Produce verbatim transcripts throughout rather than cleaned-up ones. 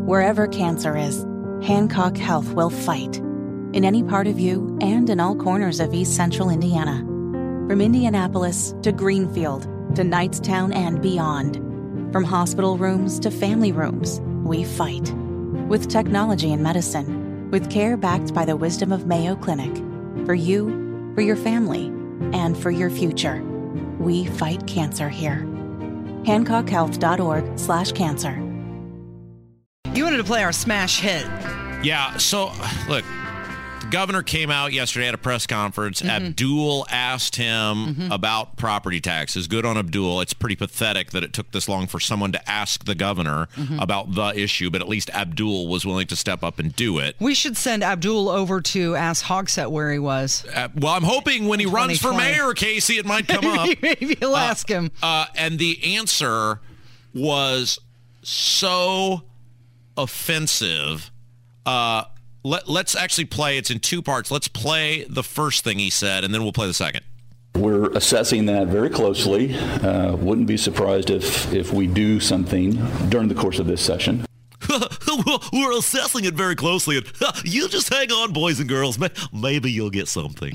Wherever cancer is, Hancock Health will fight. In any part of you and in all corners of East Central Indiana. From Indianapolis to Greenfield to Knightstown and beyond. From hospital rooms to family rooms, we fight. With technology and medicine, with care backed by the wisdom of Mayo Clinic. For you, for your family, and for your future. We fight cancer here. Hancock Health dot org slash cancer. You wanted to play our smash hit. Yeah, so, look, the governor came out yesterday at a press conference. Mm-hmm. Abdul asked him mm-hmm. about property taxes. Good on Abdul. It's pretty pathetic that it took this long for someone to ask the governor mm-hmm. about the issue, but at least Abdul was willing to step up and do it. We should send Abdul over to ask Hogsett where he was. Uh, well, I'm hoping when he runs for mayor, Casey, it might come up. Maybe he'll uh, ask him. Uh, and the answer was so offensive. Uh, let, let's actually play. It's in two parts. Let's play the first thing he said, and then we'll play the second. We're assessing that very closely. Uh, wouldn't be surprised if, if we do something during the course of this session. We're assessing it very closely. And you just hang on, boys and girls. Maybe you'll get something.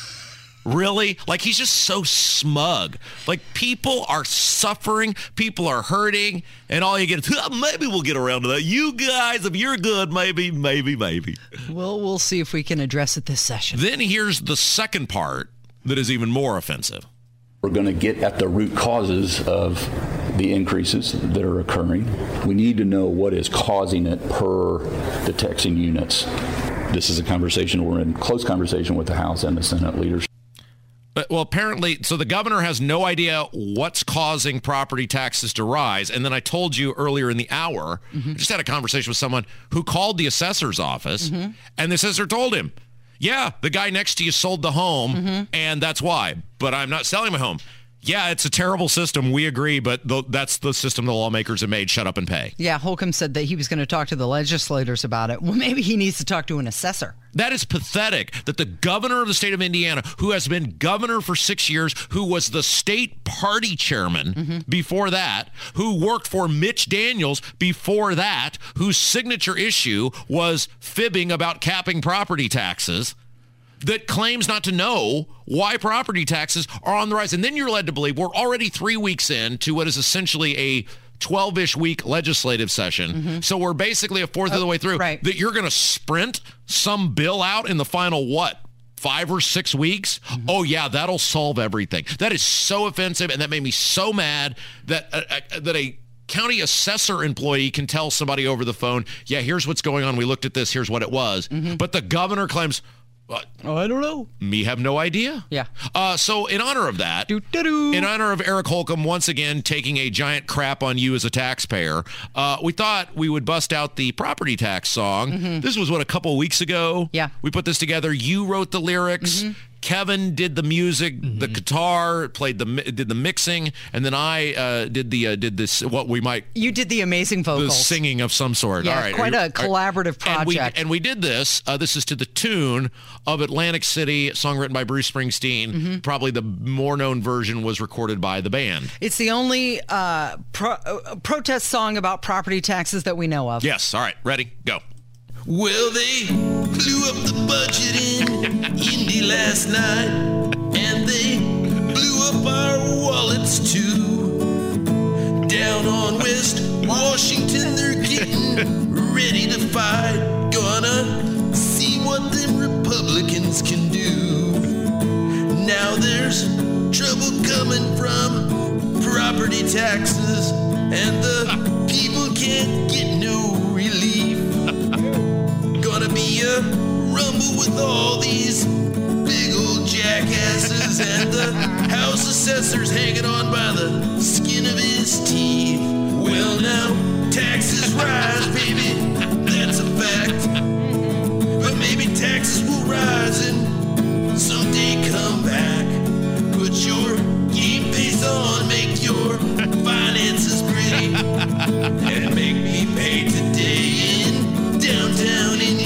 Really? Like, he's just so smug. Like, people are suffering, people are hurting, and all you get is, maybe we'll get around to that. You guys, if you're good, maybe, maybe, maybe. Well, we'll see if we can address it this session. Then here's the second part that is even more offensive. We're going to get at the root causes of the increases that are occurring. We need to know what is causing it per the taxing units. This is a conversation, we're in close conversation with the House and the Senate leaders. But, well, apparently, so the governor has no idea what's causing property taxes to rise. And then I told you earlier in the hour, mm-hmm. I just had a conversation with someone who called the assessor's office, mm-hmm. and the assessor told him, yeah, the guy next to you sold the home, mm-hmm. and that's why. But I'm not selling my home. Yeah, it's a terrible system. We agree, but th- that's the system the lawmakers have made. Shut up and pay. Yeah, Holcomb said that he was going to talk to the legislators about it. Well, maybe he needs to talk to an assessor. That is pathetic that the governor of the state of Indiana, who has been governor for six years, who was the state party chairman mm-hmm. before that, who worked for Mitch Daniels before that, whose signature issue was fibbing about capping property taxes, that claims not to know why property taxes are on the rise. And then you're led to believe we're already three weeks into what is essentially a twelve-ish week legislative session. Mm-hmm. So we're basically a fourth oh, of the way through. Right. That you're going to sprint some bill out in the final, what, five or six weeks? Mm-hmm. Oh, yeah, that'll solve everything. That is so offensive, and that made me so mad that uh, uh, that a county assessor employee can tell somebody over the phone, yeah, here's what's going on. We looked at this. Here's what it was. Mm-hmm. But the governor claims, What? Oh, I don't know. Me have no idea. Yeah. Uh, so in honor of that, Doo-doo-doo. in honor of Eric Holcomb once again taking a giant crap on you as a taxpayer, uh, we thought we would bust out the property tax song. Mm-hmm. This was, what, a couple weeks ago? Yeah. We put this together. You wrote the lyrics. Mm-hmm. Kevin did the music, mm-hmm. the guitar, played the did the mixing, and then I uh, did the uh, did this what we might you did the amazing vocals, the singing of some sort. Yeah, All right, quite you, a collaborative project. And we, and we did this. Uh, this is to the tune of Atlantic City, a song written by Bruce Springsteen. Mm-hmm. Probably the more known version was recorded by the band. It's the only uh, pro- uh, protest song about property taxes that we know of. Yes. All right. Ready? Go. Well, they blew up the budget in Indy last night, and they blew up our wallets too. Down on West Washington, they're getting ready to fight. Gonna see what them Republicans can do. Now there's trouble coming from property taxes, and the people can't get no relief. Gonna be a rumble with all these big old jackasses, and the house assessor's hanging on by the skin of his teeth. Well, now taxes rise, baby, that's a fact. But maybe taxes will rise and someday come back. Put your game face on, make your finances pretty, and make me pay today in downtown Indy.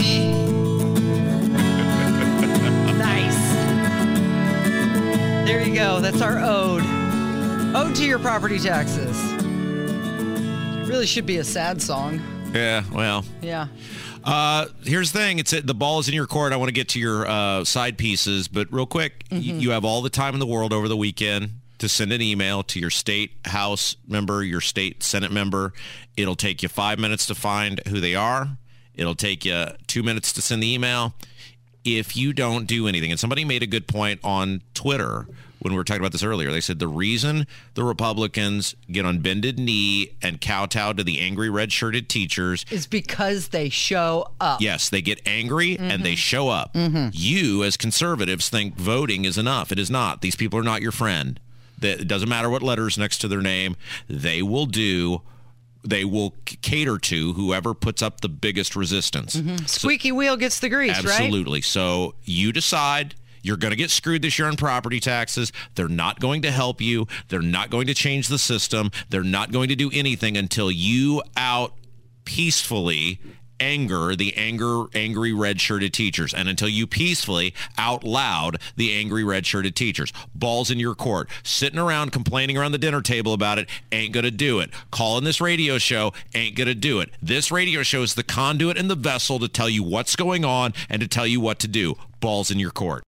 Nice. There you go. That's our ode. Ode to your property taxes. Really should be a sad song. Yeah, well. Yeah. Uh, here's the thing. It's the ball is in your court. I want to get to your uh, side pieces, but real quick, mm-hmm. y- you have all the time in the world over the weekend to send an email to your state House member, your state Senate member. It'll take you five minutes to find who they are. It'll take you two minutes to send the email. If you don't do anything, and somebody made a good point on Twitter when we were talking about this earlier, they said the reason the Republicans get on bended knee and kowtow to the angry red-shirted teachers is because they show up. Yes, they get angry mm-hmm. and they show up. Mm-hmm. You, as conservatives, think voting is enough. It is not. These people are not your friend. It doesn't matter what letters next to their name. They will do... They will cater to whoever puts up the biggest resistance. Mm-hmm. Squeaky so, wheel gets the grease, absolutely. right? Absolutely. So you decide you're going to get screwed this year on property taxes. They're not going to help you. They're not going to change the system. They're not going to do anything until you out peacefully anger the anger angry red-shirted teachers, and until you peacefully out loud the angry red-shirted teachers. Balls in your court. Sitting around complaining around the dinner table about it ain't gonna do it. Calling this radio show ain't gonna do it. This radio show is the conduit and the vessel to tell you what's going on and to tell you what to do. Balls in your court.